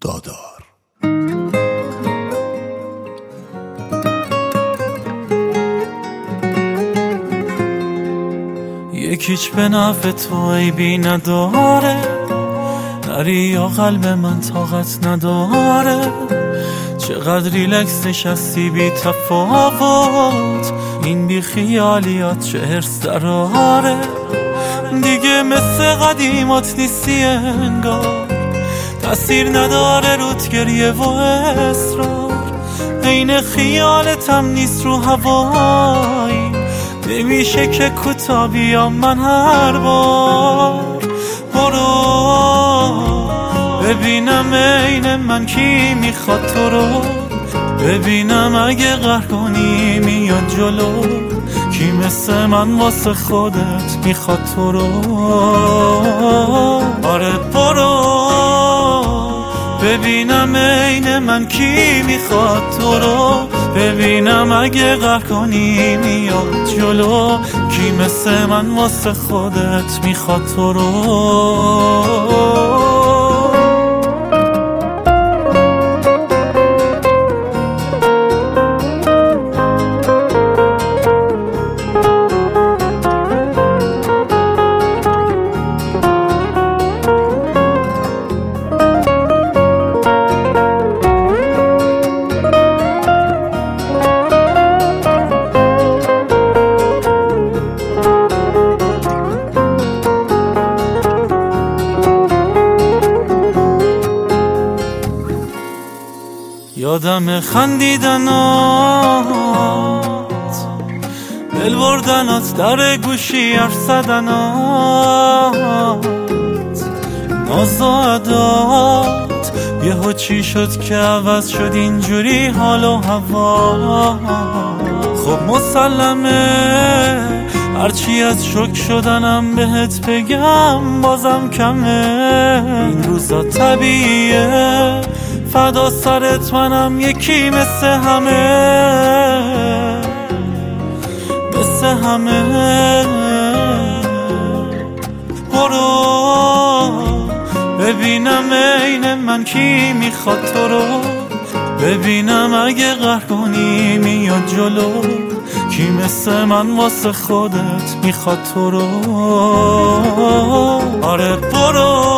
دادار. یکیچ به نفع تو عیبی نداره، نری یا قلب من طاقت نداره. چقدر ریلکس نشستی بی تفاوت، این بی خیالیات چه هرس دراره. دیگه مثل قدیمات نیستی انگار، تأثیر نداره روت گریه و اصرار. عین خیالتم نیست رو هوایی، نمیشه که کوتا بیام من هر بار. برو ببینم عین من کی میخواد تو رو، ببینم اگه قهر کنی میاد جلو، کی مثل من واسه خودت میخواد تو رو. آره برو ببینم عین من کی میخواد تو رو، ببینم اگه قهر کنی میاد جلو، کی مثل من واسه خودت میخواد تو رو. یادم خندیدنات، دل بردنات، در گوشی حرف زدنات، ناز و عدات. یهو چی شد که عوض شد اینجوری حال و هوا؟ خب مسلمه هرچی از شوک شدنم بهت بگم بازم کمه. این روزا طبیعیه، فدا سرت منم یکی مثل همه، مثل همه. برو ببینم عین من کی میخواد تو رو، ببینم اگه قهر کنی میاد جلو، کی مثل من واسه خودت میخواد تو رو. آره برو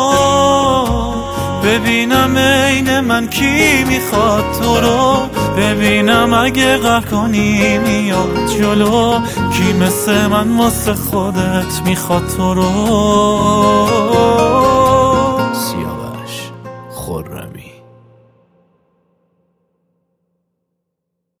ببینم عین من کی میخواد تو رو، ببینم اگه قهر کنی میاد جلو، کی مثل من واسه خودت میخواد تو رو. سیاوش خرمی.